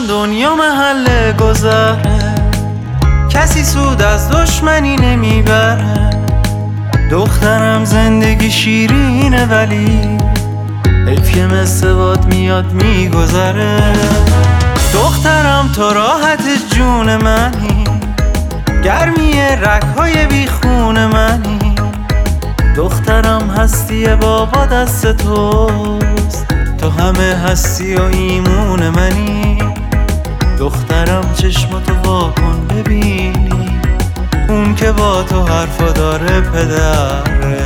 دخترم دنیا محل گذره، کسی سود از دشمنی نمیبره. دخترم زندگی شیرینه ولی حیف که مثل باد میاد میگذره. دخترم تو راحت جون منی، گرمی رگ‌های بیخون منی. دخترم هستی بابا دست توست، تو همه هستی و ایمون منی. دخترم چشماتو واکن ببینی، اون که با تو حرفا داره پدره.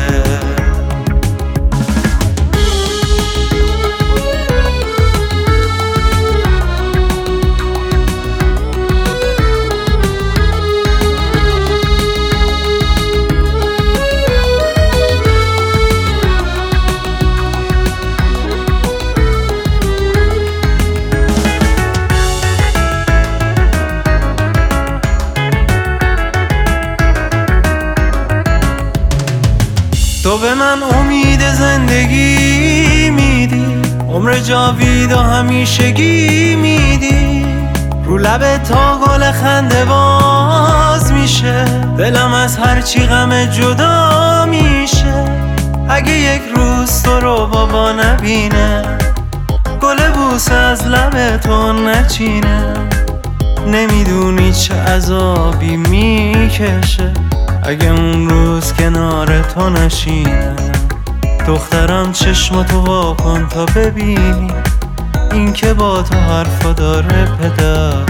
تو به من امید زندگی میدی، عمر جاوید و همیشگی میدی. رو لب تا گل خنده باز میشه، دلم از هرچی غم جدا میشه. اگه یک روز تو رو بابا نبینه، گل بوسه از لب تو نچینه. نمیدونی چه عذابی میکشه اگه اون روز کنار تو نشینم. دخترم چشماتو واکن تا ببینی، این که با تو حرفا داره پدر.